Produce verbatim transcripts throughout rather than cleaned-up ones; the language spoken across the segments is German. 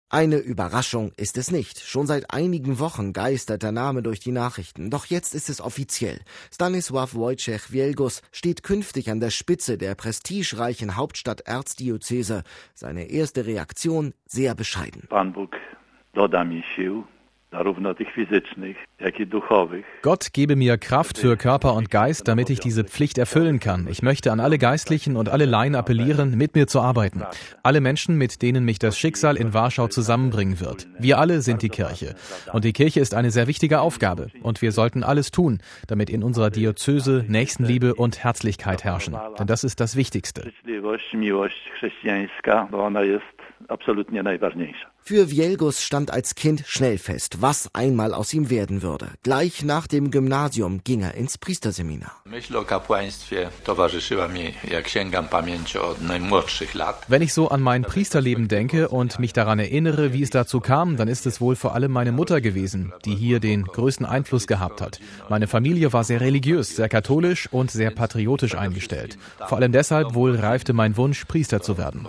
Eine Überraschung ist es nicht. Schon seit einigen Wochen geistert der Name durch die Nachrichten. Doch jetzt ist es offiziell. Stanisław Wojciech Wielgus steht künftig an der Spitze der prestigereichen Hauptstadt-Erzdiözese. Seine erste Reaktion sehr bescheiden. Pan Bóg doda mi sił, zarówno tych fizycznych, jak i duchowych. Gott gebe mir Kraft für Körper und Geist, damit ich diese Pflicht erfüllen kann. Ich möchte an alle Geistlichen und alle Laien appellieren, mit mir zu arbeiten. Alle Menschen, mit denen mich das Schicksal in Warschau zusammenbringen wird. Wir alle sind die Kirche. Und die Kirche ist eine sehr wichtige Aufgabe. Und wir sollten alles tun, damit in unserer Diözese Nächstenliebe und Herzlichkeit herrschen. Denn das ist das Wichtigste. Für Wielgus stand als Kind schnell fest, was einmal aus ihm werden würde. Gleich nach dem Gymnasium ging er ins Priesterseminar. Wenn ich so an mein Priesterleben denke und mich daran erinnere, wie es dazu kam, dann ist es wohl vor allem meine Mutter gewesen, die hier den größten Einfluss gehabt hat. Meine Familie war sehr religiös, sehr katholisch und sehr patriotisch eingestellt. Vor allem deshalb wohl reifte mein Wunsch, Priester zu werden.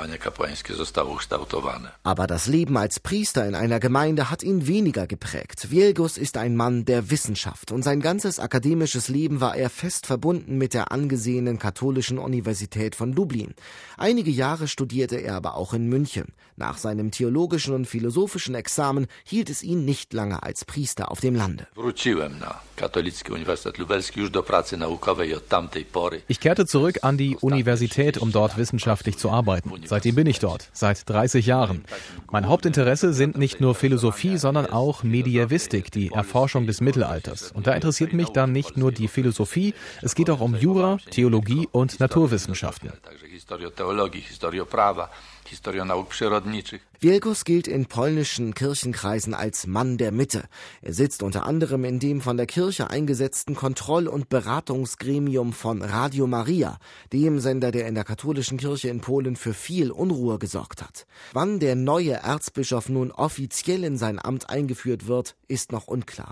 Aber das Leben als Priester in einer Gemeinde hat ihn weniger geprägt. Wielgus ist ein Mann der Wissenschaft und sein ganzes akademisches Leben war er fest verbunden mit der angesehenen katholischen Universität von Lublin. Einige Jahre studierte er aber auch in München. Nach seinem theologischen und philosophischen Examen hielt es ihn nicht lange als Priester auf dem Lande. Ich kehrte zurück an die Universität, um dort wissenschaftlich zu arbeiten. Seitdem bin ich dort, seit dreißig Jahren. Mein Hauptinteresse sind nicht nur Philosophie, sondern auch Medievistik, die Erforschung des Mittelalters. Und da interessiert mich dann nicht nur die Philosophie, es geht auch um Jura, Theologie und Naturwissenschaften. Wielgus gilt in polnischen Kirchenkreisen als Mann der Mitte. Er sitzt unter anderem in dem von der Kirche eingesetzten Kontroll- und Beratungsgremium von Radio Maria, dem Sender, der in der katholischen Kirche in Polen für viel Unruhe gesorgt hat. Wann der neue Erzbischof nun offiziell in sein Amt eingeführt wird, ist noch unklar.